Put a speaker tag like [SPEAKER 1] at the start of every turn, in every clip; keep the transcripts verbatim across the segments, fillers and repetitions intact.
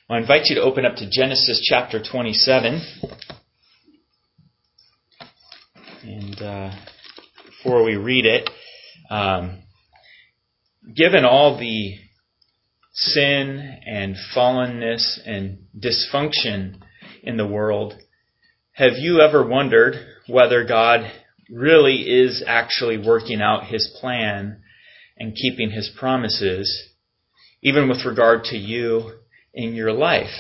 [SPEAKER 1] I invite you to open up to Genesis chapter twenty-seven. And uh, before we read it, um, given all the sin and fallenness and dysfunction in the world, have you ever wondered whether God really is actually working out His plan and keeping His promises, even with regard to you in your life?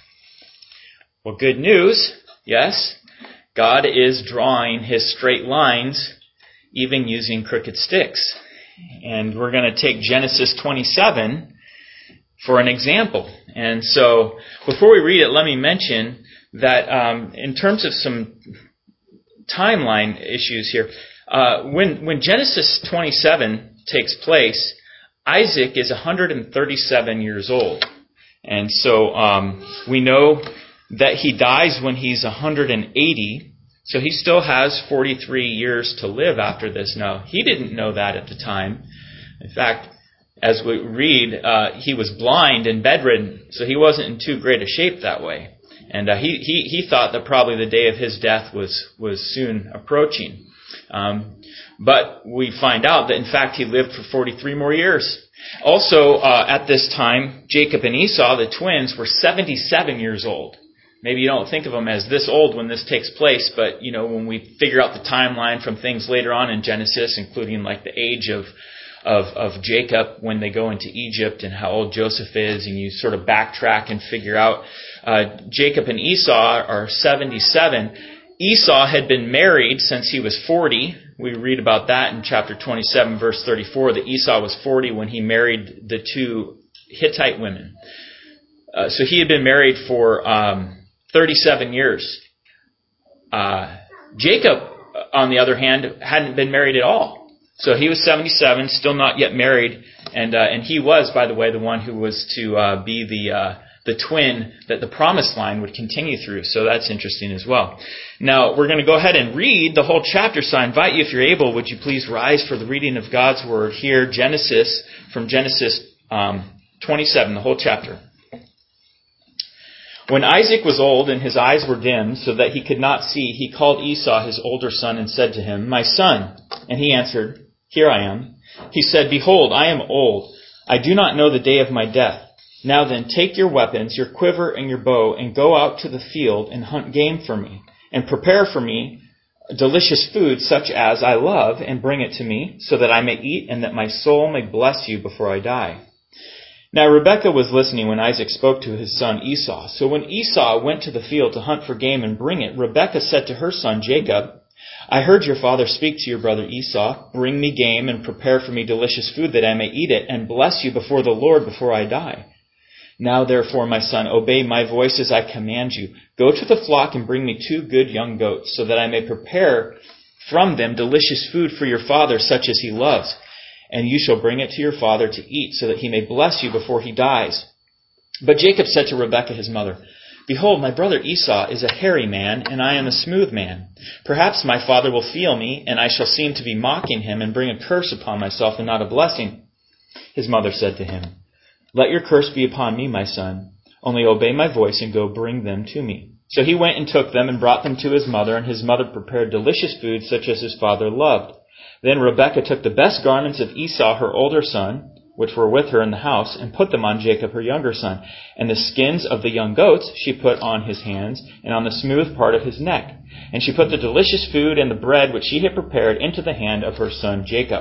[SPEAKER 1] Well, good news, yes, God is drawing His straight lines, even using crooked sticks. And we're going to take Genesis twenty-seven for an example. And so, before we read it, let me mention that um, in terms of some timeline issues here, uh, when when Genesis twenty-seven takes place, Isaac is one hundred thirty-seven years old. And so um, we know that he dies when he's one hundred eighty, so he still has forty-three years to live after this. Now, he didn't know that at the time. In fact, as we read, uh, he was blind and bedridden, so he wasn't in too great a shape that way. And uh, he, he he thought that probably the day of his death was, was soon approaching. Um, but we find out that, in fact, he lived for forty-three more years. Also, uh, at this time, Jacob and Esau, the twins, were seventy-seven years old. Maybe you don't think of them as this old when this takes place, but, you know, when we figure out the timeline from things later on in Genesis, including like the age of Of, of Jacob when they go into Egypt and how old Joseph is, and you sort of backtrack and figure out uh, Jacob and Esau are seventy-seven. Esau had been married since he was forty. We read about that in chapter twenty-seven, verse thirty-four, that Esau was forty when he married the two Hittite women. Uh, so he had been married for um, thirty-seven years. Uh, Jacob, on the other hand, hadn't been married at all. So he was seventy-seven, still not yet married, and uh, and he was, by the way, the one who was to uh, be the uh, the twin that the promised line would continue through. So that's interesting as well. Now, we're going to go ahead and read the whole chapter, so I invite you, if you're able, would you please rise for the reading of God's Word here, Genesis, from Genesis um, twenty-seven, the whole chapter. When Isaac was old and his eyes were dim, so that he could not see, he called Esau, his older son, and said to him, "My son." And he answered, "Here I am." He said, "Behold, I am old. I do not know the day of my death. Now then, take your weapons, your quiver and your bow, and go out to the field and hunt game for me, and prepare for me delicious food such as I love, and bring it to me, so that I may eat and that my soul may bless you before I die." Now Rebekah was listening when Isaac spoke to his son Esau. So when Esau went to the field to hunt for game and bring it, Rebekah said to her son Jacob, "I heard your father speak to your brother Esau. Bring me game and prepare for me delicious food that I may eat it and bless you before the Lord before I die. Now therefore, my son, obey my voice as I command you. Go to the flock and bring me two good young goats, so that I may prepare from them delicious food for your father, such as he loves. And you shall bring it to your father to eat, so that he may bless you before he dies." But Jacob said to Rebekah his mother, "Behold, my brother Esau is a hairy man, and I am a smooth man. Perhaps my father will feel me, and I shall seem to be mocking him, and bring a curse upon myself and not a blessing." His mother said to him, "Let your curse be upon me, my son. Only obey my voice and go bring them to me." So he went and took them and brought them to his mother, and his mother prepared delicious food such as his father loved. Then Rebekah took the best garments of Esau, her older son, which were with her in the house, and put them on Jacob, her younger son. And the skins of the young goats she put on his hands and on the smooth part of his neck. And she put the delicious food and the bread which she had prepared into the hand of her son Jacob.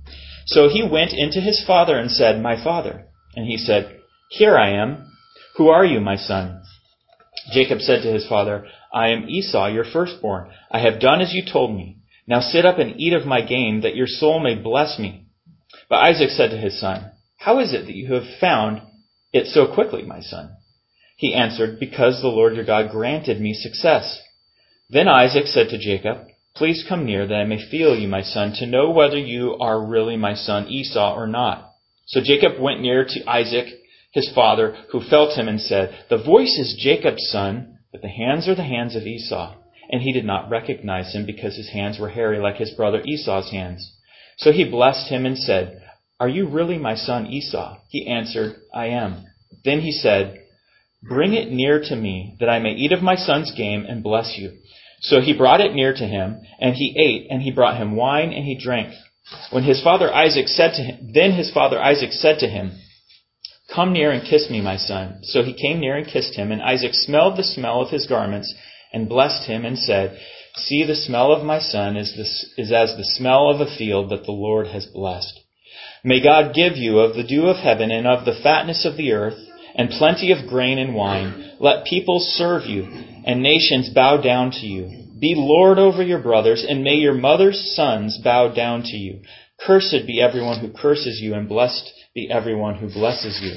[SPEAKER 1] So he went into his father and said, "My father." And he said, "Here I am. Who are you, my son?" Jacob said to his father, "I am Esau, your firstborn. I have done as you told me. Now sit up and eat of my game, that your soul may bless me." But Isaac said to his son, "How is it that you have found it so quickly, my son?" He answered, "Because the Lord your God granted me success." Then Isaac said to Jacob, "Please come near, that I may feel you, my son, to know whether you are really my son Esau or not." So Jacob went near to Isaac, his father, who felt him and said, "The voice is Jacob's son, but the hands are the hands of Esau." And he did not recognize him, because his hands were hairy like his brother Esau's hands. So he blessed him and said, "Are you really my son Esau?" He answered, "I am." Then he said, Bring it near to me, that I may eat of my son's game and bless you. So he brought it near to him, and he ate, and he brought him wine, and he drank. When his father Isaac said to him, then his father Isaac said to him, Come near and kiss me, my son. So he came near and kissed him, and Isaac smelled the smell of his garments, and blessed him, and said, See, the smell of my son is, the, is as the smell of a field that the Lord has blessed. May God give you of the dew of heaven and of the fatness of the earth, and plenty of grain and wine. Let peoples serve you, and nations bow down to you. Be Lord over your brothers, and may your mother's sons bow down to you. Cursed be everyone who curses you, and blessed be everyone who blesses you.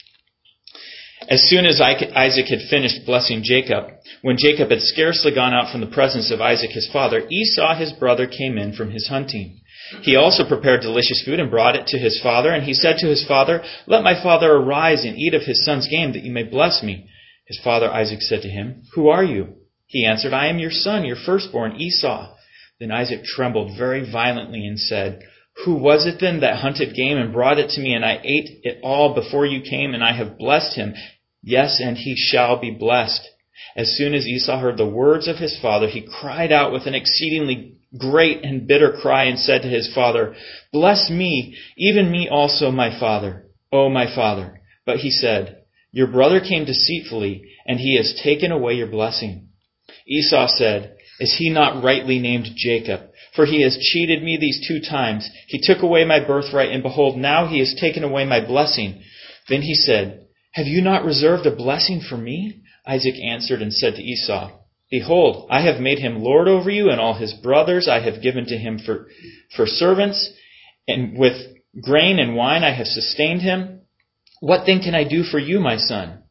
[SPEAKER 1] As soon as Isaac had finished blessing Jacob, when Jacob had scarcely gone out from the presence of Isaac his father, Esau his brother came in from his hunting. He also prepared delicious food and brought it to his father, and he said to his father, Let my father arise and eat of his son's game, that you may bless me. His father Isaac said to him, Who are you? He answered, I am your son, your firstborn, Esau. Then Isaac trembled very violently and said, Who was it then that hunted game and brought it to me, and I ate it all before you came, and I have blessed him? Yes, and he shall be blessed. As soon as Esau heard the words of his father, he cried out with an exceedingly great and bitter cry and said to his father, Bless me, even me also, my father, O my father. But he said, Your brother came deceitfully, and he has taken away your blessing. Esau said, Is he not rightly named Jacob? For he has cheated me these two times. He took away my birthright, and behold, now he has taken away my blessing. Then he said, Have you not reserved a blessing for me? Isaac answered and said to Esau, Behold, I have made him lord over you, and all his brothers I have given to him for, for servants, and with grain and wine I have sustained him. What then can I do for you, my son?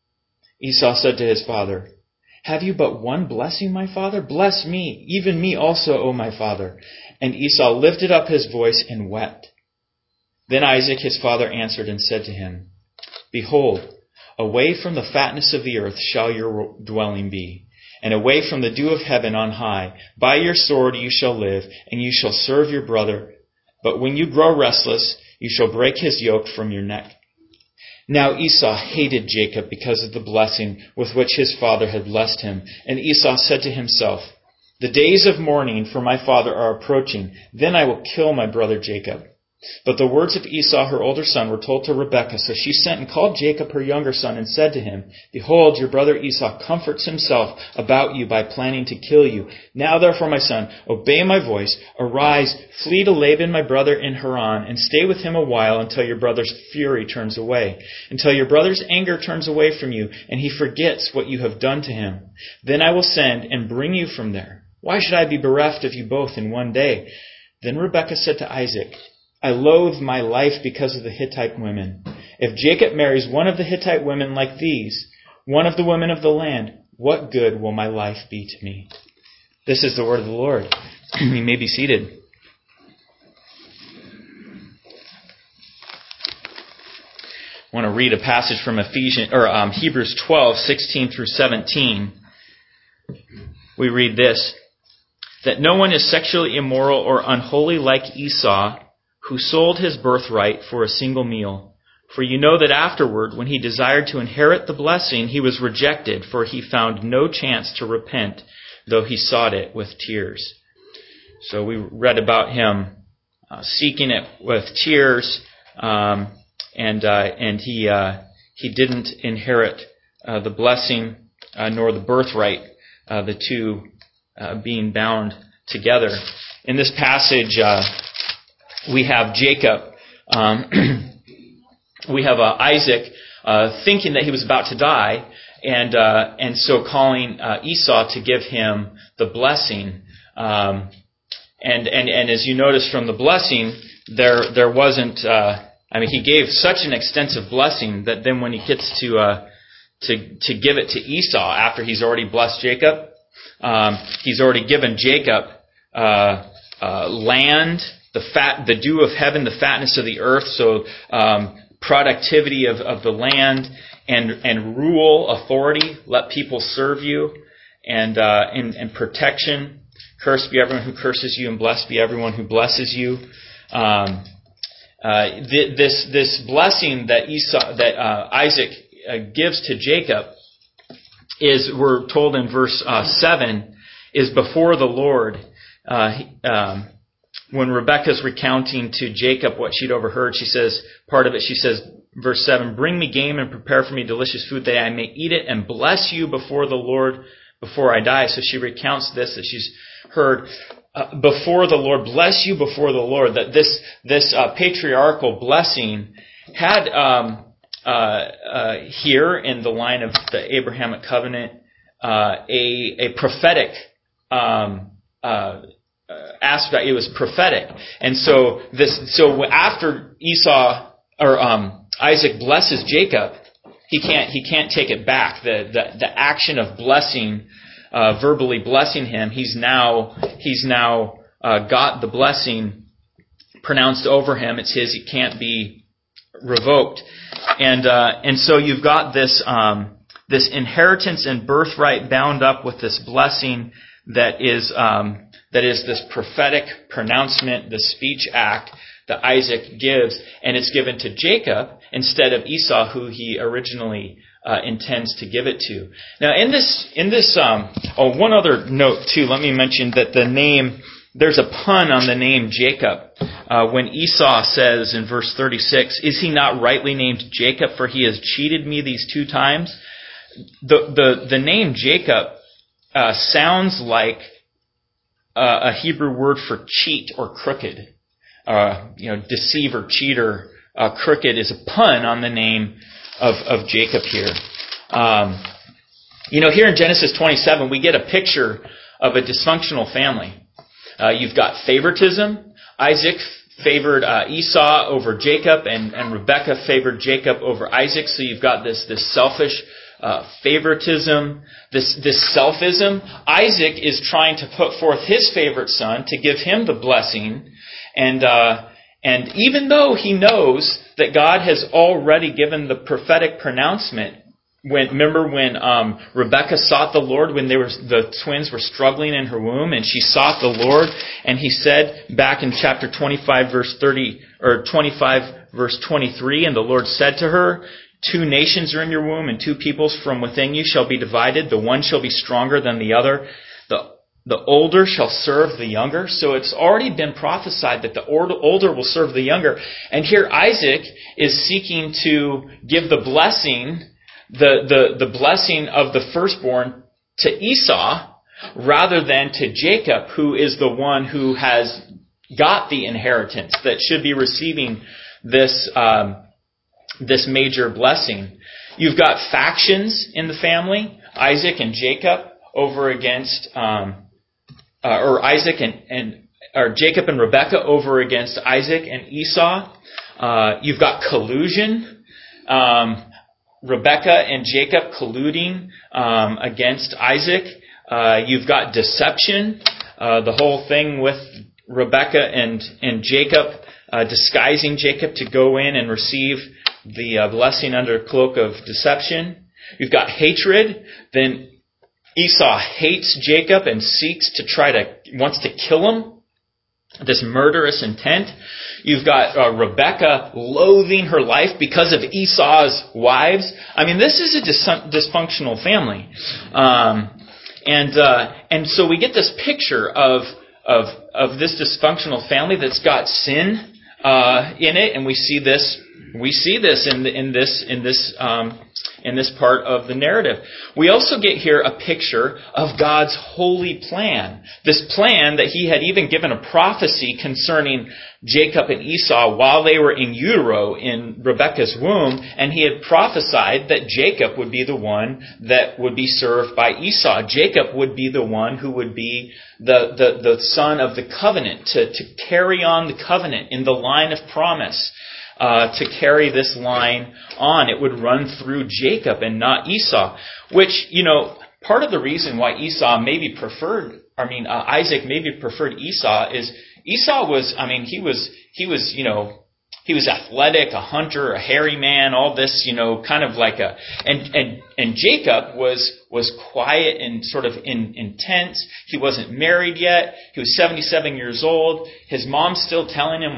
[SPEAKER 1] Esau said to his father, Have you but one blessing, my father? Bless me, even me also, O my father. And Esau lifted up his voice and wept. Then Isaac his father answered and said to him, Behold, away from the fatness of the earth shall your dwelling be, and away from the dew of heaven on high. By your sword you shall live, and you shall serve your brother. But when you grow restless, you shall break his yoke from your neck. Now Esau hated Jacob because of the blessing with which his father had blessed him. And Esau said to himself, The days of mourning for my father are approaching. Then I will kill my brother Jacob. But the words of Esau, her older son, were told to Rebekah. So she sent and called Jacob, her younger son, and said to him, Behold, your brother Esau comforts himself about you by planning to kill you. Now therefore, my son, obey my voice. Arise, flee to Laban, my brother, in Haran, and stay with him a while until your brother's fury turns away, until your brother's anger turns away from you, and he forgets what you have done to him. Then I will send and bring you from there. Why should I be bereft of you both in one day? Then Rebekah said to Isaac, I loathe my life because of the Hittite women. If Jacob marries one of the Hittite women like these, one of the women of the land, what good will my life be to me? This is the word of the Lord. You may be seated. I want to read a passage from Ephesians or um, Hebrews twelve, sixteen through seventeen. We read this, that no one is sexually immoral or unholy like Esau, who sold his birthright for a single meal. For you know that afterward, when he desired to inherit the blessing, he was rejected, for he found no chance to repent, though he sought it with tears. So we read about him uh, seeking it with tears, um, and uh, and he uh, he didn't inherit uh, the blessing uh, nor the birthright, uh, the two uh, being bound together. In this passage, Uh, We have Jacob, um, we have uh, Isaac uh, thinking that he was about to die, and uh, and so calling uh, Esau to give him the blessing. Um, and and and as you notice from the blessing, there there wasn't. Uh, I mean, he gave such an extensive blessing that then when he gets to uh, to to give it to Esau after he's already blessed Jacob, um, he's already given Jacob uh, uh, land. The fat, the dew of heaven, the fatness of the earth, so um, productivity of, of the land, and and rule, authority. Let people serve you, and uh, and, and protection. Cursed be everyone who curses you, and blessed be everyone who blesses you. Um, uh, th- this this blessing that Esau, that uh, Isaac uh, gives to Jacob is, we're told in verse uh, seven, is before the Lord. Uh, um, when Rebekah's recounting to Jacob what she'd overheard, she says, part of it, she says, verse seven, bring me game and prepare for me delicious food that I may eat it and bless you before the Lord before I die. So she recounts this, that she's heard uh, before the Lord, bless you before the Lord, that this this uh, patriarchal blessing had um, uh, uh, here in the line of the Abrahamic covenant uh, a, a prophetic um, uh, aspect. It was prophetic. And so this so after Esau or um, Isaac blesses Jacob, he can't he can't take it back. The the, the action of blessing, uh, verbally blessing him, he's now he's now uh, got the blessing pronounced over him. It's his. It can't be revoked. And uh, and so you've got this um, this inheritance and birthright bound up with this blessing that is um, that is this prophetic pronouncement, the speech act that Isaac gives, and it's given to Jacob instead of Esau, who he originally uh, intends to give it to. Now, in this, in this, um, oh, one other note too. Let me mention that the name, there's a pun on the name Jacob. Uh, when Esau says in verse thirty-six, "Is he not rightly named Jacob? For he has cheated me these two times." The the the name Jacob uh, sounds like uh, a Hebrew word for cheat or crooked. Uh, you know, deceiver, cheater, uh, crooked is a pun on the name of, of Jacob here. Um, you know, here in Genesis twenty-seven, we get a picture of a dysfunctional family. Uh, you've got favoritism. Isaac favored uh, Esau over Jacob, and, and Rebekah favored Jacob over Isaac. So you've got this this selfish uh, favoritism, this this selfism. Isaac is trying to put forth his favorite son to give him the blessing. And uh, and even though he knows that God has already given the prophetic pronouncement, when remember when um, Rebekah sought the Lord when they were the twins were struggling in her womb, and she sought the Lord, and He said back in chapter twenty-five, verse thirty or twenty-five, verse twenty-three, and the Lord said to her, "Two nations are in your womb, and two peoples from within you shall be divided. The one shall be stronger than the other. The The older shall serve the younger." So it's already been prophesied that the older will serve the younger. And here Isaac is seeking to give the blessing, the, the, the blessing of the firstborn to Esau rather than to Jacob, who is the one who has got the inheritance that should be receiving this, um, this major blessing. You've got factions in the family, Isaac and Jacob over against, um, Uh, or Isaac and, and or Jacob and Rebekah over against Isaac and Esau. Uh, you've got collusion. Um, Rebekah and Jacob colluding um, against Isaac. Uh, you've got deception. Uh, the whole thing with Rebekah and, and Jacob uh, disguising Jacob to go in and receive the uh, blessing under cloak of deception. You've got hatred. Then Esau hates Jacob and seeks to try to, wants to kill him. This murderous intent. You've got uh, Rebekah loathing her life because of Esau's wives. I mean, this is a dis- dysfunctional family. Um, and uh, and so we get this picture of of of this dysfunctional family that's got sin uh, in it, and we see this we see this in the, in this in this um, in this part of the narrative. We also get here a picture of God's holy plan. This plan that He had even given a prophecy concerning Jacob and Esau while they were in utero in Rebekah's womb, and He had prophesied that Jacob would be the one that would be served by Esau. Jacob would be the one who would be the, the, the son of the covenant, to, to carry on the covenant in the line of promise. Uh, to carry this line on. It would run through Jacob and not Esau. Which, you know, part of the reason why Esau maybe preferred, I mean, uh, Isaac maybe preferred Esau is Esau was, I mean, he was, he was, you know, he was athletic, a hunter, a hairy man, all this, you know, kind of like a, and, and, and Jacob was, was quiet and sort of in, intense. He wasn't married yet. He was seventy-seven years old. His mom's still telling him,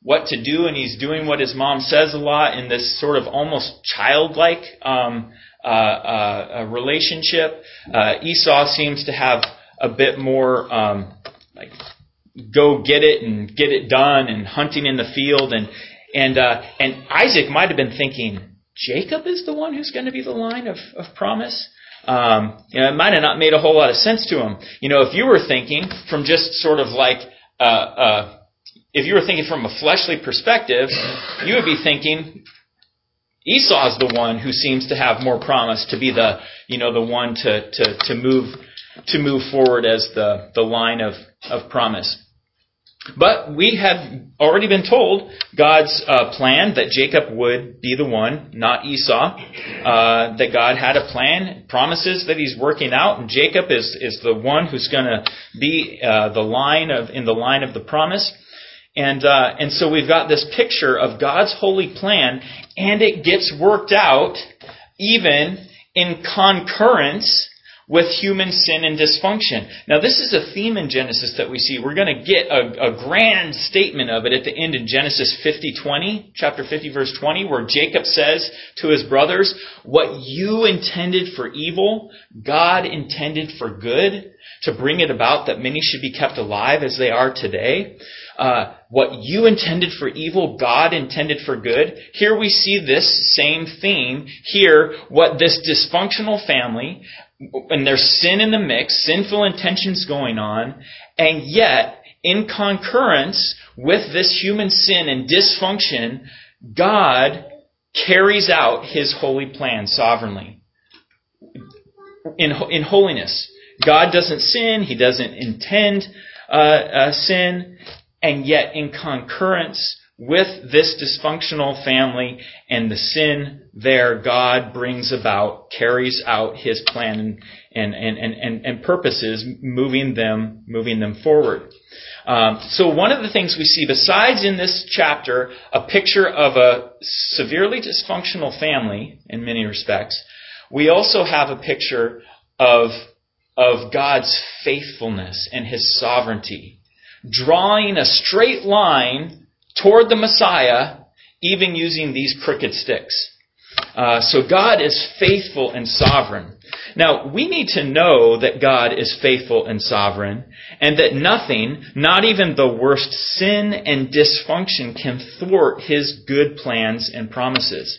[SPEAKER 1] what to do, and he's doing what his mom says a lot in this sort of almost childlike um, uh, uh, relationship. Uh, Esau seems to have a bit more um, like go get it and get it done and hunting in the field, and and uh, and Isaac might have been thinking, Jacob is the one who's going to be the line of, of promise. Um, you know, it might have not made a whole lot of sense to him. You know, if you were thinking from just sort of like, uh, uh, if you were thinking from a fleshly perspective, you would be thinking Esau's the one who seems to have more promise to be the, you know, the one to, to, to move, to move forward as the, the line of, of promise. But we have already been told God's uh, plan that Jacob would be the one, not Esau. Uh, that God had a plan, promises that He's working out, and Jacob is is the one who's going to be uh, the line of in the line of the promise. And uh, and so we've got this picture of God's holy plan, and it gets worked out even in concurrence with human sin and dysfunction. Now, this is a theme in Genesis that we see. We're going to get a, a grand statement of it at the end in Genesis fifty twenty, chapter fifty, verse twenty, where Jacob says to his brothers, what you intended for evil, God intended for good, to bring it about that many should be kept alive as they are today. Uh, what you intended for evil, God intended for good. Here we see this same theme. Here, what this dysfunctional family, and there's sin in the mix, sinful intentions going on, and yet, in concurrence with this human sin and dysfunction, God carries out His holy plan sovereignly. In, in holiness. God doesn't sin, He doesn't intend uh, uh, sin, and yet in concurrence with this dysfunctional family and the sin there, God brings about, carries out His plan and and and and, and purposes, moving them moving them forward. Um, so one of the things we see, besides in this chapter, a picture of a severely dysfunctional family in many respects, we also have a picture of of God's faithfulness and His sovereignty, drawing a straight line toward the Messiah, even using these crooked sticks. Uh, so God is faithful and sovereign. Now, we need to know that God is faithful and sovereign, and that nothing, not even the worst sin and dysfunction, can thwart His good plans and promises.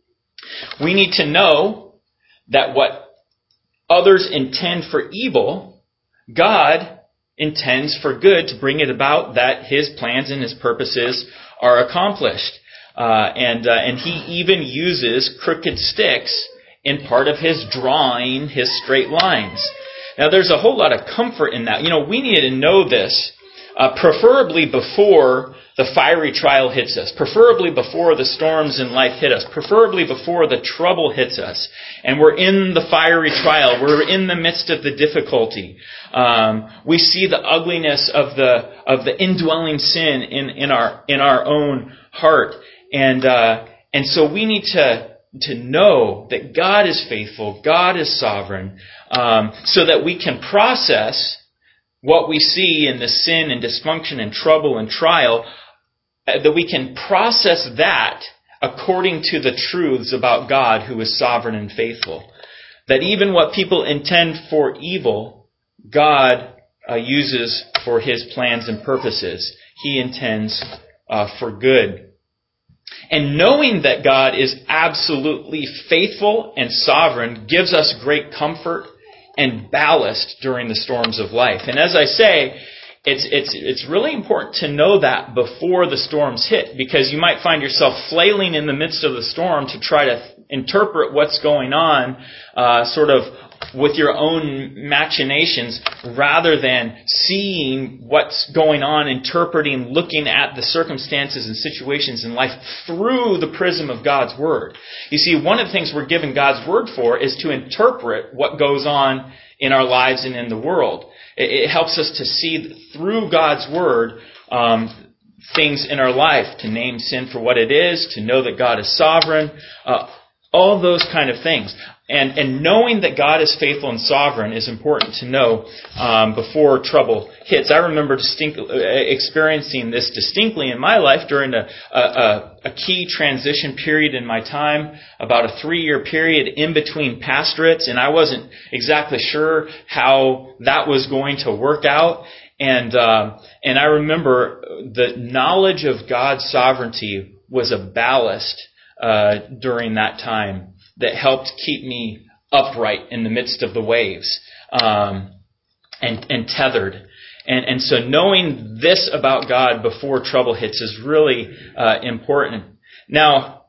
[SPEAKER 1] We need to know that what others intend for evil, God intends for good to bring it about that His plans and His purposes are accomplished. Uh, and uh, and He even uses crooked sticks in part of His drawing His straight lines. Now, there's a whole lot of comfort in that. You know, we need to know this, uh, preferably before the fiery trial hits us, preferably before the storms in life hit us, preferably before the trouble hits us, and we're in the fiery trial, we're in the midst of the difficulty. Um, we see the ugliness of the of the indwelling sin in, in our in our own heart, and uh, and so we need to to know that God is faithful, God is sovereign, um, so that we can process what we see in the sin and dysfunction and trouble and trial, that we can process that according to the truths about God who is sovereign and faithful. That even what people intend for evil, God uh, uses for His plans and purposes. He intends uh, for good. And knowing that God is absolutely faithful and sovereign gives us great comfort and ballast during the storms of life. And as I say, it's it's it's really important to know that before the storms hit, because you might find yourself flailing in the midst of the storm to try to interpret what's going on, uh, sort of with your own machinations, rather than seeing what's going on, interpreting, looking at the circumstances and situations in life through the prism of God's Word. You see, one of the things we're given God's Word for is to interpret what goes on in our lives and in the world. It, it helps us to see through God's Word um, things in our life, to name sin for what it is, to know that God is sovereign, uh, all those kind of things. And, and knowing that God is faithful and sovereign is important to know um, before trouble hits. I remember distinct, uh, experiencing this distinctly in my life during a, a, a key transition period in my time, about a three-year period in between pastorates, and I wasn't exactly sure how that was going to work out. And uh, and I remember the knowledge of God's sovereignty was a ballast uh, during that time that helped keep me upright in the midst of the waves um, and, and tethered. And, and so knowing this about God before trouble hits is really uh, important. Now,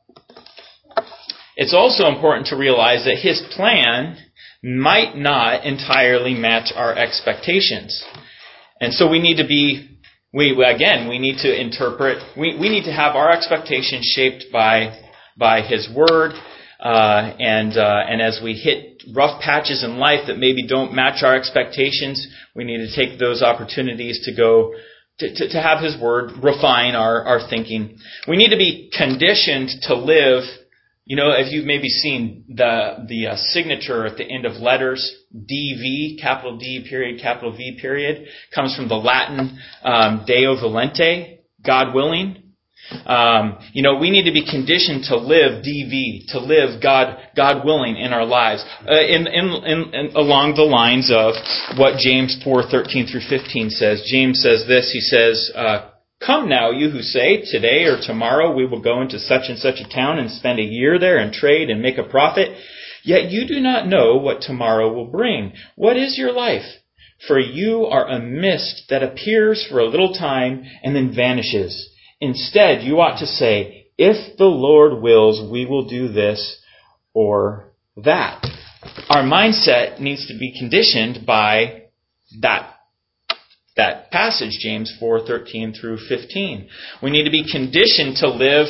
[SPEAKER 1] it's also important to realize that His plan might not entirely match our expectations. And so we need to be, we again, we need to interpret, we, we need to have our expectations shaped by, by His Word. Uh, and uh, and as we hit rough patches in life that maybe don't match our expectations, we need to take those opportunities to go to, to, to have His Word refine our, our thinking. We need to be conditioned to live. You know, if you've maybe seen the the uh, signature at the end of letters, D V, capital D period, capital V period, comes from the Latin um, Deo volente, God willing. Um, you know, we need to be conditioned to live D V, to live God, God willing in our lives, uh, in, in, in, in along the lines of what James four thirteen through fifteen says. James says this. He says, uh, "Come now, you who say, today or tomorrow we will go into such and such a town and spend a year there and trade and make a profit. Yet you do not know what tomorrow will bring. What is your life? For you are a mist that appears for a little time and then vanishes. Instead, you ought to say, if the Lord wills, we will do this or that." Our mindset needs to be conditioned by that, that passage, James four thirteen through fifteen. We need to be conditioned to live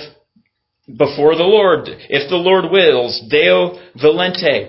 [SPEAKER 1] before the Lord. If the Lord wills, Deo volente,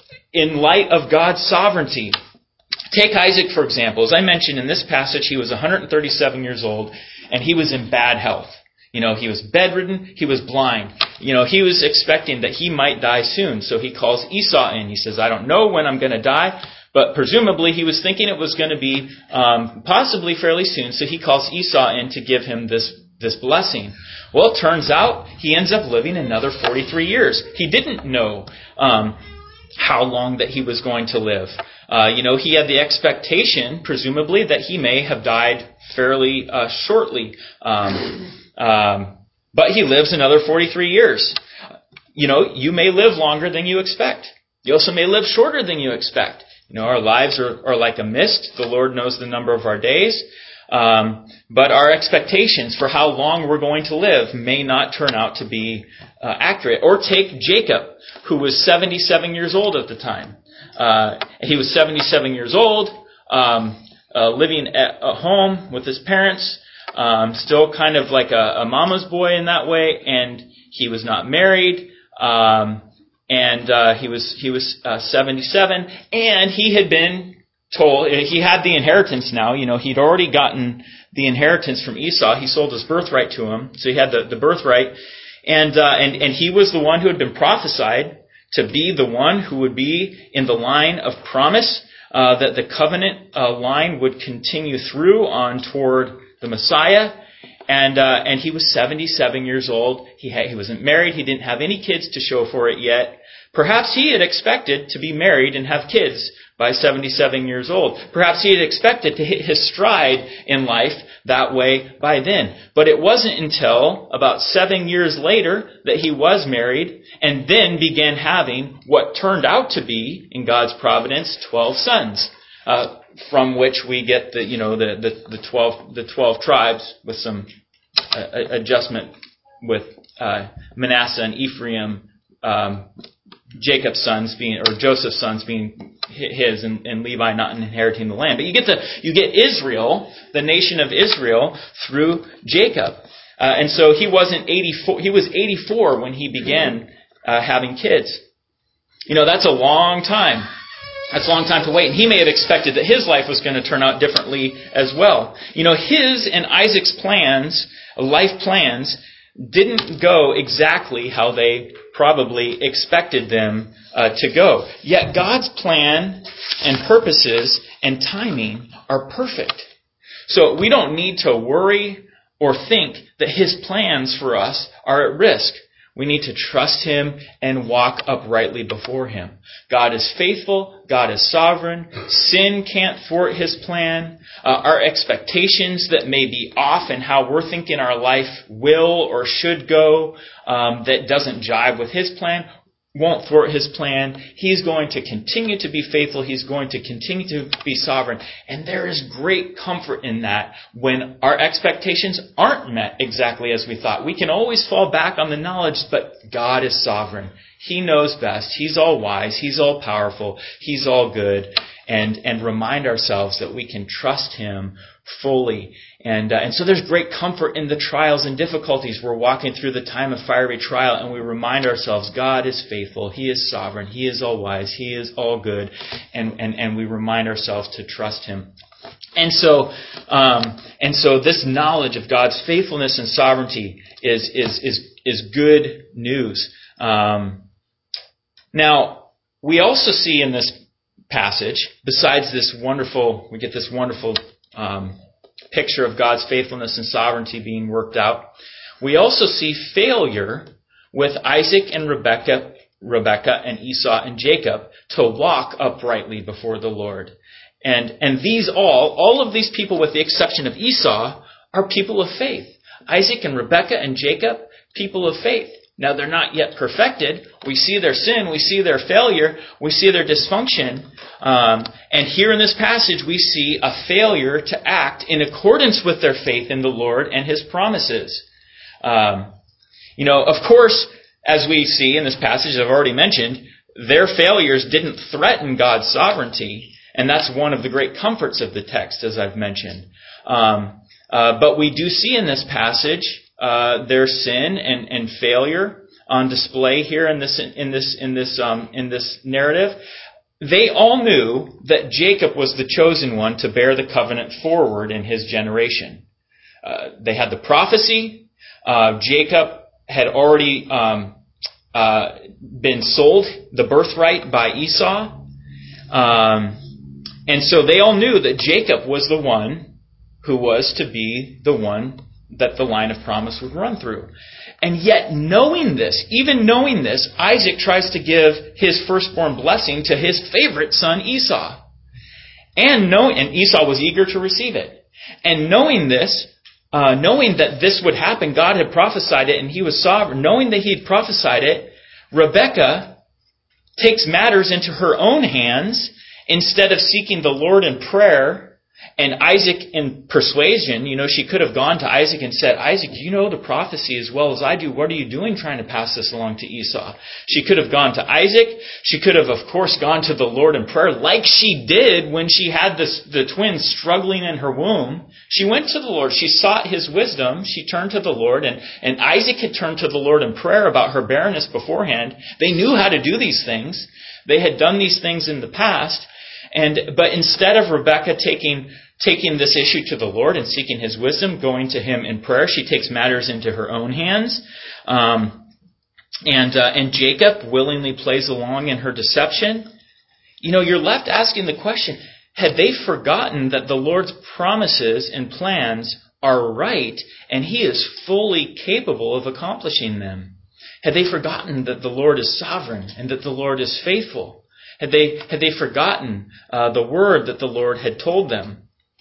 [SPEAKER 1] in light of God's sovereignty. Take Isaac, for example. As I mentioned in this passage, he was one hundred thirty-seven years old. And he was in bad health. You know, he was bedridden. He was blind. You know, he was expecting that he might die soon. So he calls Esau in. He says, "I don't know when I'm going to die." But presumably he was thinking it was going to be um, possibly fairly soon. So he calls Esau in to give him this, this blessing. Well, it turns out he ends up living another forty-three years. He didn't know um, how long that he was going to live. Uh, you know, he had the expectation, presumably, that he may have died fairly uh, shortly. Um, um, but he lives another forty-three years. You know, you may live longer than you expect. You also may live shorter than you expect. You know, our lives are, are like a mist. The Lord knows the number of our days. Um, but our expectations for how long we're going to live may not turn out to be uh, accurate. Or take Jacob, who was seventy-seven years old at the time. Uh, he was seventy-seven years old, um, uh, living at a home with his parents, um, still kind of like a, a mama's boy in that way, and he was not married, um, and uh, he was he was uh, seventy-seven, and he had been told, he had the inheritance now. You know, he'd already gotten the inheritance from Esau. He sold his birthright to him, so he had the, the birthright, and uh, and and he was the one who had been prophesied to be the one who would be in the line of promise, uh, that the covenant uh, line would continue through on toward the Messiah. And uh, and he was seventy-seven years old. He had, he wasn't married. He didn't have any kids to show for it yet. Perhaps he had expected to be married and have kids by seventy-seven years old. Perhaps he had expected to hit his stride in life that way by then. But it wasn't until about seven years later that he was married and then began having what turned out to be, in God's providence, twelve sons, uh, from which we get the you know the the, the twelve the twelve tribes with some uh, adjustment with uh, Manasseh and Ephraim. Um, Jacob's sons being, or Joseph's sons being his, and, and Levi not inheriting the land. But you get the, you get Israel, the nation of Israel, through Jacob. Uh, and so he wasn't eighty-four, he was eighty-four when he began uh, having kids. You know, that's a long time. That's a long time to wait. And he may have expected that his life was going to turn out differently as well. You know, his and Isaac's plans, life plans, didn't go exactly how they probably expected them uh, to go. Yet God's plan and purposes and timing are perfect. So we don't need to worry or think that His plans for us are at risk. We need to trust Him and walk uprightly before Him. God is faithful. God is sovereign. Sin can't thwart His plan. Uh, our expectations that may be off in how we're thinking our life will or should go, um, that doesn't jive with His plan, won't thwart His plan. He's going to continue to be faithful. He's going to continue to be sovereign. And there is great comfort in that when our expectations aren't met exactly as we thought. We can always fall back on the knowledge, but God is sovereign. He knows best. He's all wise. He's all powerful. He's all good. And, and remind ourselves that we can trust Him fully. And, uh, and so there's great comfort in the trials and difficulties. We're walking through the time of fiery trial, and we remind ourselves God is faithful. He is sovereign. He is all wise. He is all good. And, and, and we remind ourselves to trust Him. And so, um, and so this knowledge of God's faithfulness and sovereignty is, is, is, is good news. Um, now, we also see in this passage, besides this wonderful, we get this wonderful um, picture of God's faithfulness and sovereignty being worked out. We also see failure with Isaac and Rebekah, Rebekah and Esau and Jacob to walk uprightly before the Lord. And and these all, all of these people with the exception of Esau, are people of faith. Isaac and Rebekah and Jacob, people of faith. Now, they're not yet perfected. We see their sin. We see their failure. We see their dysfunction. Um, and here in this passage, we see a failure to act in accordance with their faith in the Lord and His promises. Um, you know, of course, as we see in this passage I've already mentioned, their failures didn't threaten God's sovereignty. And that's one of the great comforts of the text, as I've mentioned. Um, uh, but we do see in this passage Uh, their sin and, and failure on display here in this in this in this um, in this narrative. They all knew that Jacob was the chosen one to bear the covenant forward in his generation. Uh, they had the prophecy. Uh, Jacob had already um, uh, been sold the birthright by Esau, um, and so they all knew that Jacob was the one who was to be the one that the line of promise would run through. And yet, knowing this, even knowing this, Isaac tries to give his firstborn blessing to his favorite son Esau. And know, and Esau was eager to receive it. And knowing this, uh, knowing that this would happen, God had prophesied it and He was sovereign. Knowing that He had prophesied it, Rebekah takes matters into her own hands instead of seeking the Lord in prayer. And Isaac in persuasion, you know, she could have gone to Isaac and said, Isaac, you know the prophecy as well as I do. What are you doing trying to pass this along to Esau? She could have gone to Isaac. She could have, of course, gone to the Lord in prayer like she did when she had this, the twins struggling in her womb. She went to the Lord. She sought His wisdom. She turned to the Lord. And, and Isaac had turned to the Lord in prayer about her barrenness beforehand. They knew how to do these things. They had done these things in the past. And but instead of Rebekah taking taking this issue to the Lord and seeking His wisdom, going to Him in prayer, she takes matters into her own hands. Um, and uh, and Jacob willingly plays along in her deception. You know, you're left asking the question, had they forgotten that the Lord's promises and plans are right and He is fully capable of accomplishing them? Had they forgotten that the Lord is sovereign and that the Lord is faithful? Had they had they forgotten uh, the word that the Lord had told them?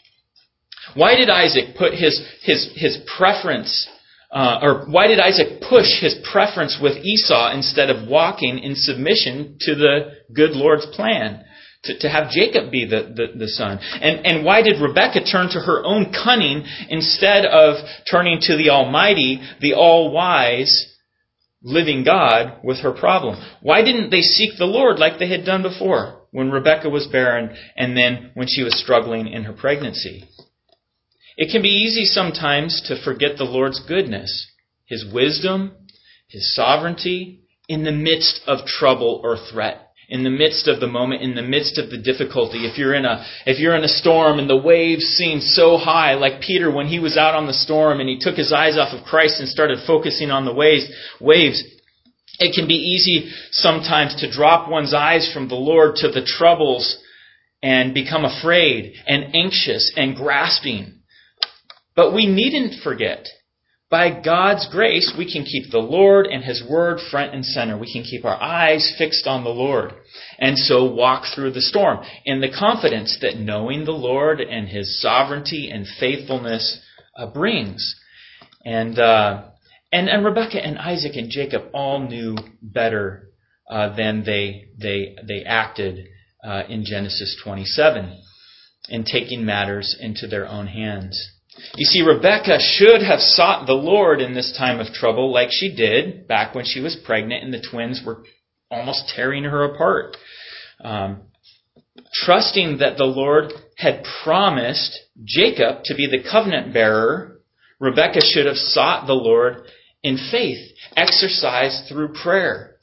[SPEAKER 1] Why did Isaac put his his his preference, uh, or why did Isaac push his preference with Esau instead of walking in submission to the good Lord's plan to, to have Jacob be the, the, the son? And and why did Rebekah turn to her own cunning instead of turning to the Almighty, the all-wise, living God with her problem? Why didn't they seek the Lord like they had done before when Rebekah was barren and then when she was struggling in her pregnancy? It can be easy sometimes to forget the Lord's goodness, His wisdom, His sovereignty in the midst of trouble or threat, in the midst of the moment, in the midst of the difficulty. If you're in a if you're in a storm and the waves seem so high, like Peter when he was out on the storm and he took his eyes off of Christ and started focusing on the waves, waves, It can be easy sometimes to drop one's eyes from the Lord to the troubles and become afraid and anxious and grasping. But we needn't forget, by God's grace, we can keep the Lord and His Word front and center. We can keep our eyes fixed on the Lord and so walk through the storm in the confidence that knowing the Lord and His sovereignty and faithfulness uh, brings. And, uh, and and Rebekah and Isaac and Jacob all knew better uh, than they they they acted uh, in Genesis twenty-seven in taking matters into their own hands. You see, Rebekah should have sought the Lord in this time of trouble like she did back when she was pregnant and the twins were almost tearing her apart. Um, trusting that the Lord had promised Jacob to be the covenant bearer, Rebekah should have sought the Lord in faith, exercised through prayer.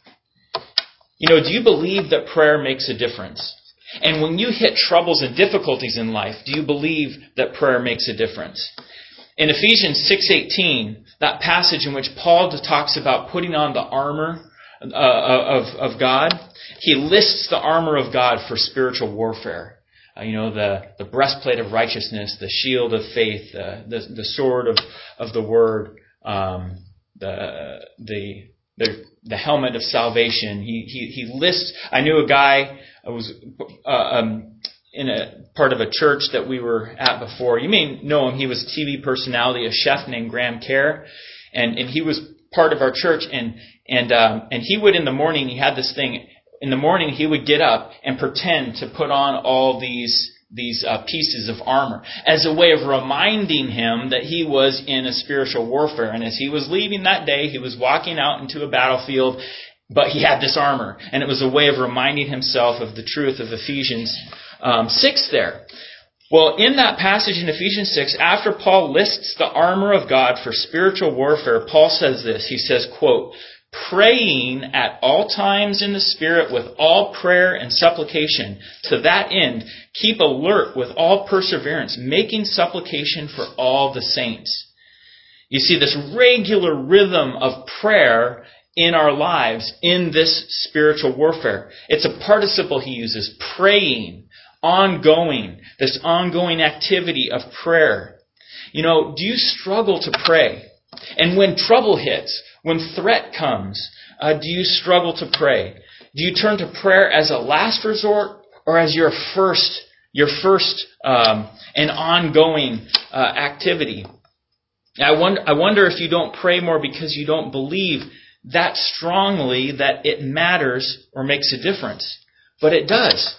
[SPEAKER 1] You know, do you believe that prayer makes a difference? And when you hit troubles and difficulties in life, do you believe that prayer makes a difference? In Ephesians six eighteen, that passage in which Paul talks about putting on the armor uh, of, of God, he lists the armor of God for spiritual warfare. Uh, you know, the, the breastplate of righteousness, the shield of faith, uh, the, the sword of, of the word, um, the, the, the, the helmet of salvation. He, he, he lists, I knew a guy I was uh, um, in a part of a church that we were at before. You may know him. He was a T V personality, a chef named Graham Kerr, and and he was part of our church. And and um, and he would in the morning. He had this thing. In the morning, he would get up and pretend to put on all these these uh, pieces of armor as a way of reminding him that he was in a spiritual warfare. And as he was leaving that day, he was walking out into a battlefield. But he had this armor, and it was a way of reminding himself of the truth of Ephesians um, six there. Well, in that passage in Ephesians six, after Paul lists the armor of God for spiritual warfare, Paul says this. He says, quote, praying at all times in the Spirit with all prayer and supplication. To that end, keep alert with all perseverance, making supplication for all the saints. You see, this regular rhythm of prayer in our lives in this spiritual warfare. It's a participle he uses, praying, ongoing, this ongoing activity of prayer. You know, do you struggle to pray? And when trouble hits, when threat comes, uh, do you struggle to pray? Do you turn to prayer as a last resort or as your first, your first um, and ongoing uh, activity? I wonder, I wonder if you don't pray more because you don't believe that strongly that it matters or makes a difference. But it does.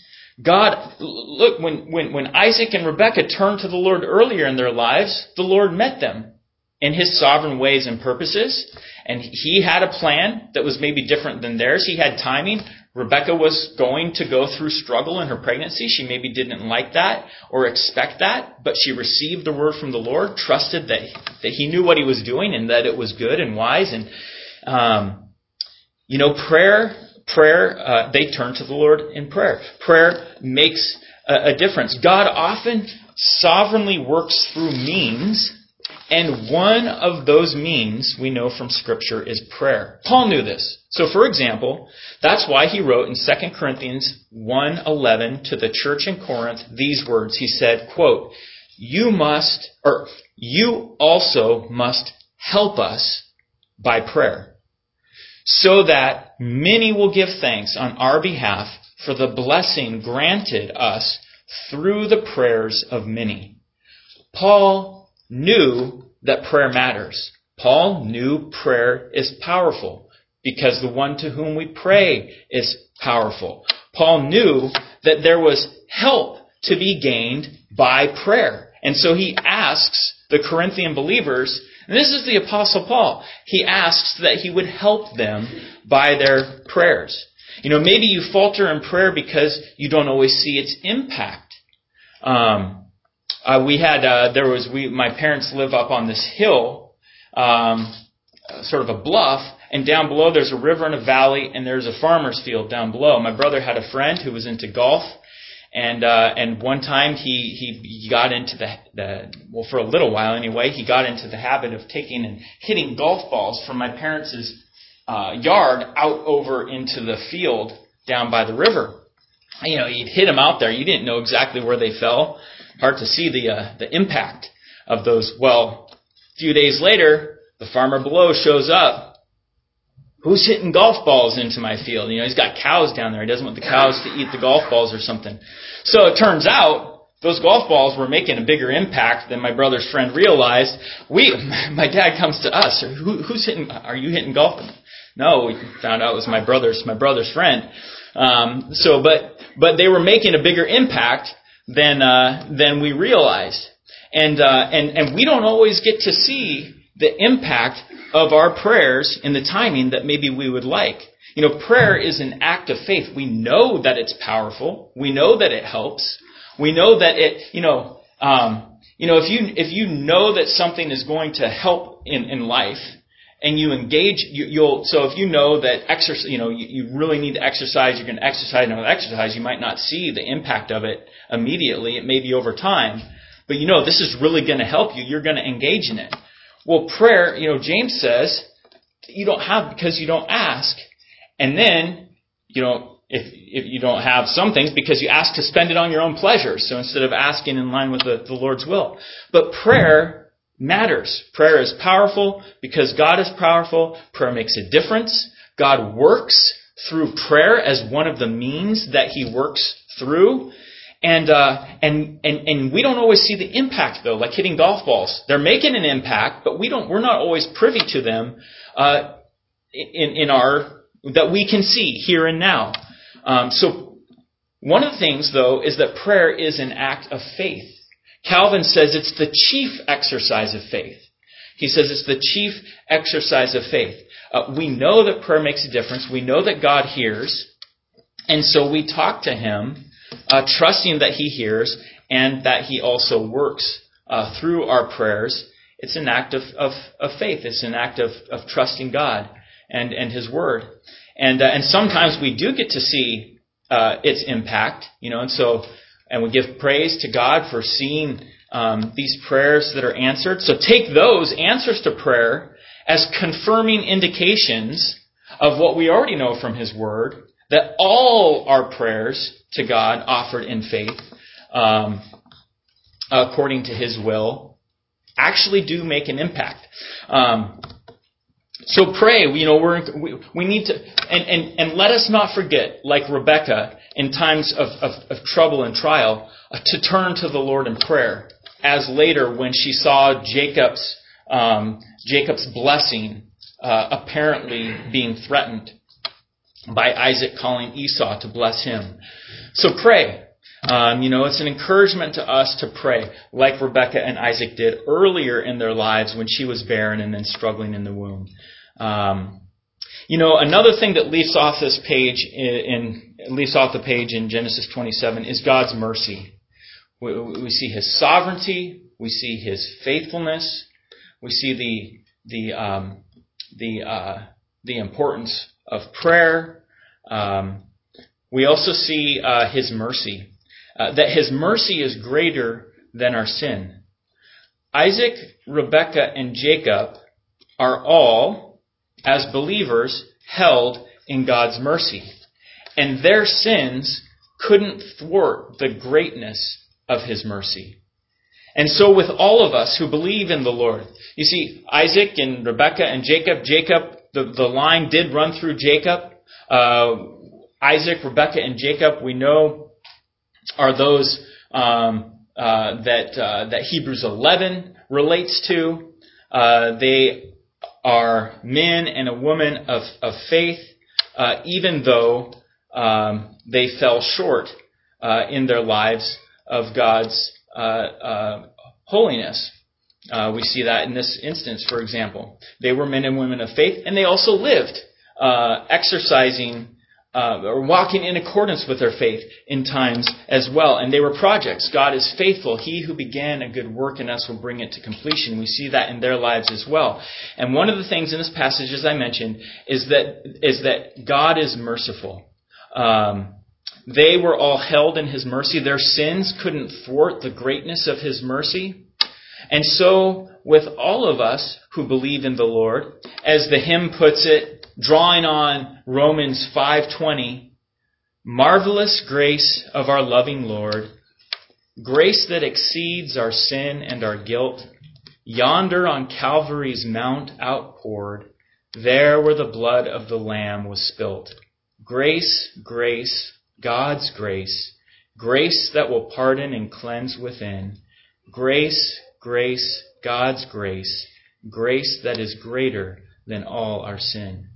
[SPEAKER 1] God, look, when, when, when Isaac and Rebekah turned to the Lord earlier in their lives, the Lord met them in His sovereign ways and purposes. And He had a plan that was maybe different than theirs. He had timing. Rebekah was going to go through struggle in her pregnancy. She maybe didn't like that or expect that, but she received the word from the Lord, trusted that, that He knew what He was doing and that it was good and wise. And Um, you know, prayer, prayer, uh, they turn to the Lord in prayer. Prayer makes a, a difference. God often sovereignly works through means, and one of those means we know from Scripture is prayer. Paul knew this. So, for example, that's why he wrote in Second Corinthians one eleven to the church in Corinth these words. He said, quote, "You must, or you also must help us by prayer, so that many will give thanks on our behalf for the blessing granted us through the prayers of many." Paul knew that prayer matters. Paul knew prayer is powerful because the one to whom we pray is powerful. Paul knew that there was help to be gained by prayer. And so he asks the Corinthian believers, and this is the Apostle Paul, he asks that he would help them by their prayers. You know, maybe you falter in prayer because you don't always see its impact. Um, uh, we had, uh, there was, we, my parents live up on this hill, um, sort of a bluff, and down below there's a river and a valley, and there's a farmer's field down below. My brother had a friend who was into golf, and uh, and one time he, he he got into the, the, well, for a little while anyway, he got into the habit of taking and hitting golf balls from my parents' uh, yard out over into the field down by the river. You know, you'd hit them out there. You didn't know exactly where they fell. Hard to see the uh, the impact of those. Well, a few days later, the farmer below shows up. Who's hitting golf balls into my field? You know, he's got cows down there. He doesn't want the cows to eat the golf balls or something. So it turns out those golf balls were making a bigger impact than my brother's friend realized. We, my dad comes to us. Who, who's hitting? Are you hitting golf? No, we found out it was my brother's my brother's friend. Um, so, but but they were making a bigger impact than uh, than we realized, and uh, and and we don't always get to see the impact of our prayers in the timing that maybe we would like. You know, prayer is an act of faith. We know that it's powerful. We know that it helps. We know that it, you know, um, you know, if you if you know that something is going to help in, in life, and you engage, you, you'll. So if you know that exercise, you know, you, you really need to exercise. You're going to exercise and exercise. You might not see the impact of it immediately. It may be over time, but you know this is really going to help you. You're going to engage in it. Well, prayer, you know, James says you don't have because you don't ask, and then you know if if you don't have some things because you ask to spend it on your own pleasure. So instead of asking in line with the, the Lord's will, but prayer matters. Prayer is powerful because God is powerful. Prayer makes a difference. God works through prayer as one of the means that He works through. And uh, and and and we don't always see the impact though, like hitting golf balls. They're making an impact, but we don't. We're not always privy to them uh, in in our that we can see here and now. Um, so one of the things though is that prayer is an act of faith. Calvin says it's the chief exercise of faith. He says it's the chief exercise of faith. Uh, we know that prayer makes a difference. We know that God hears, and so we talk to Him. Uh, trusting that He hears and that He also works uh, through our prayers. It's an act of, of, of faith. It's an act of, of trusting God and, and His Word. And uh, and sometimes we do get to see uh, its impact, you know, and so and we give praise to God for seeing um, these prayers that are answered. So take those answers to prayer as confirming indications of what we already know from His Word, that all our prayers to God offered in faith, um, according to His will, actually do make an impact. Um, so pray. You know, we're we, we need to, and, and and let us not forget, like Rebekah, in times of, of, of trouble and trial, uh, to turn to the Lord in prayer. As later, when she saw Jacob's um, Jacob's blessing uh, apparently being threatened by Isaac calling Esau to bless him. So pray. Um, you know, it's an encouragement to us to pray, like Rebekah and Isaac did earlier in their lives when she was barren and then struggling in the womb. Um, you know, another thing that leaps off this page in, in leaps off the page in Genesis twenty-seven is God's mercy. We, we see His sovereignty. We see His faithfulness. We see the the um, the uh, the importance of prayer. Um, we also see uh, His mercy, uh, that His mercy is greater than our sin. Isaac, Rebekah, and Jacob are all, as believers, held in God's mercy. And their sins couldn't thwart the greatness of His mercy. And so with all of us who believe in the Lord, you see, Isaac and Rebekah and Jacob, Jacob, the, the line did run through Jacob. Uh, Isaac, Rebekah, and Jacob, we know, are those um, uh, that uh, that Hebrews eleven relates to. Uh, they are men and a woman of, of faith, uh, even though um, they fell short uh, in their lives of God's uh, uh, holiness. Uh, we see that in this instance, for example. They were men and women of faith, and they also lived uh, exercising uh, or walking in accordance with their faith in times as well. And they were projects. God is faithful. He who began a good work in us will bring it to completion. We see that in their lives as well. And one of the things in this passage, as I mentioned, is that is that God is merciful. Um, they were all held in His mercy. Their sins couldn't thwart the greatness of His mercy. And so with all of us who believe in the Lord, as the hymn puts it, drawing on Romans five twenty, marvelous grace of our loving Lord, grace that exceeds our sin and our guilt, yonder on Calvary's mount outpoured, there where the blood of the Lamb was spilt. Grace, grace, God's grace, grace that will pardon and cleanse within. Grace, grace, God's grace, grace that is greater than all our sin.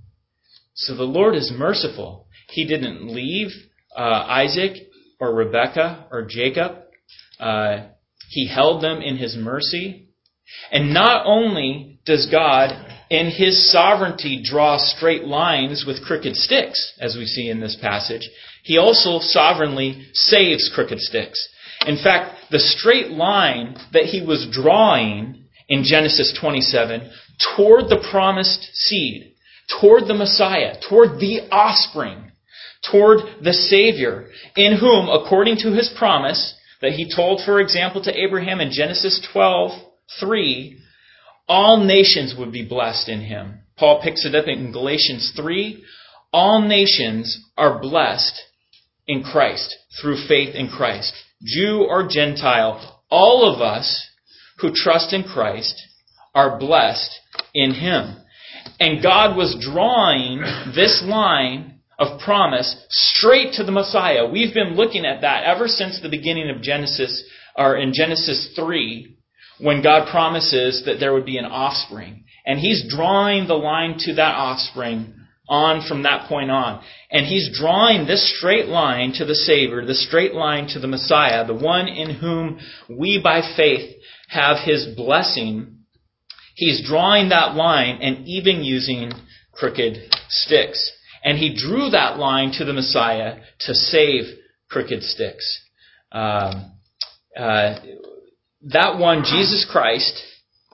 [SPEAKER 1] So the Lord is merciful. He didn't leave uh, Isaac or Rebekah or Jacob. Uh, he held them in His mercy. And not only does God, in His sovereignty, draw straight lines with crooked sticks, as we see in this passage, He also sovereignly saves crooked sticks. In fact, the straight line that He was drawing in Genesis twenty-seven toward the promised seed, toward the Messiah, toward the offspring, toward the Savior, in whom, according to His promise that He told, for example, to Abraham in Genesis twelve three, all nations would be blessed in Him. Paul picks it up in Galatians three. All nations are blessed in Christ, through faith in Christ. Jew or Gentile, all of us who trust in Christ are blessed in Him. And God was drawing this line of promise straight to the Messiah. We've been looking at that ever since the beginning of Genesis, or in Genesis three, when God promises that there would be an offspring. And He's drawing the line to that offspring on from that point on. And He's drawing this straight line to the Savior, the straight line to the Messiah, the one in whom we by faith have His blessing. He's drawing that line and even using crooked sticks. And He drew that line to the Messiah to save crooked sticks. Um, uh, that one, Jesus Christ,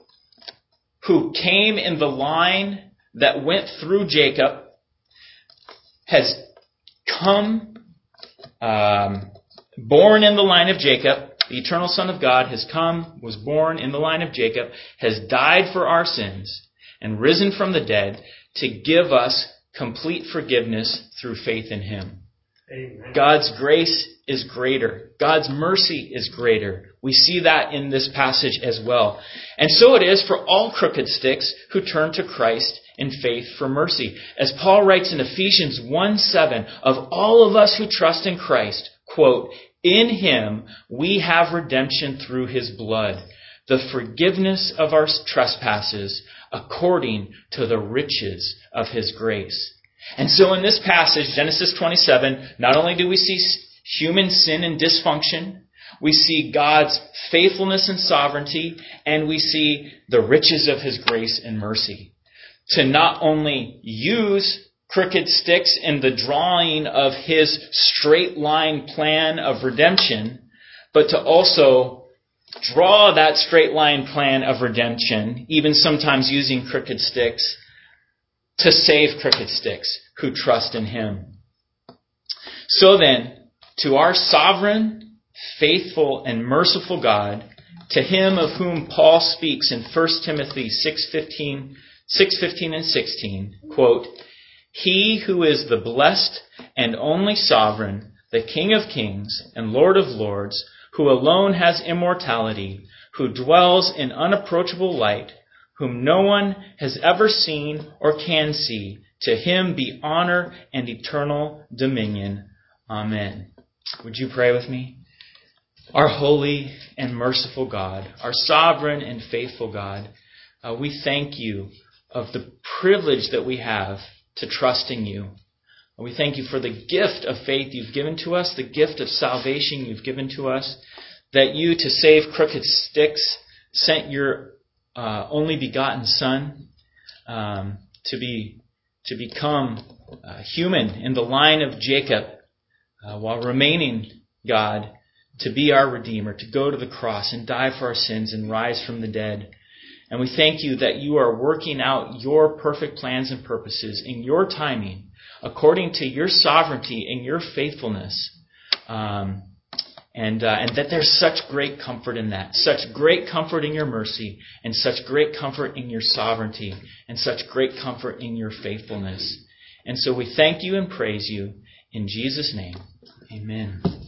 [SPEAKER 1] who came in the line that went through Jacob, has come, um, born in the line of Jacob. The eternal Son of God has come, was born in the line of Jacob, has died for our sins, and risen from the dead to give us complete forgiveness through faith in Him. Amen. God's grace is greater. God's mercy is greater. We see that in this passage as well. And so it is for all crooked sticks who turn to Christ in faith for mercy. As Paul writes in Ephesians one seven, of all of us who trust in Christ, quote, in Him we have redemption through His blood, the forgiveness of our trespasses according to the riches of His grace. And so in this passage, Genesis twenty-seven, not only do we see human sin and dysfunction, we see God's faithfulness and sovereignty, and we see the riches of His grace and mercy. To not only use crooked sticks in the drawing of His straight line plan of redemption, but to also draw that straight line plan of redemption, even sometimes using crooked sticks, to save crooked sticks who trust in Him. So then, to our sovereign, faithful, and merciful God, to Him of whom Paul speaks in First Timothy six fifteen and sixteen, quote, He who is the blessed and only sovereign, the King of kings and Lord of lords, who alone has immortality, who dwells in unapproachable light, whom no one has ever seen or can see, to Him be honor and eternal dominion. Amen. Would you pray with me? Our holy and merciful God, our sovereign and faithful God, uh, we thank You of the privilege that we have to trust in You. We thank You for the gift of faith You've given to us, the gift of salvation You've given to us, that You, to save crooked sticks, sent Your uh, only begotten Son um, to be to become uh, human in the line of Jacob, uh, while remaining God, to be our Redeemer, to go to the cross and die for our sins and rise from the dead. And we thank You that You are working out Your perfect plans and purposes in Your timing, according to Your sovereignty and Your faithfulness. Um, And, uh, and that there's such great comfort in that. Such great comfort in your mercy. And such great comfort in your sovereignty. And such great comfort in your faithfulness. And so we thank you and praise you. In Jesus' name, amen.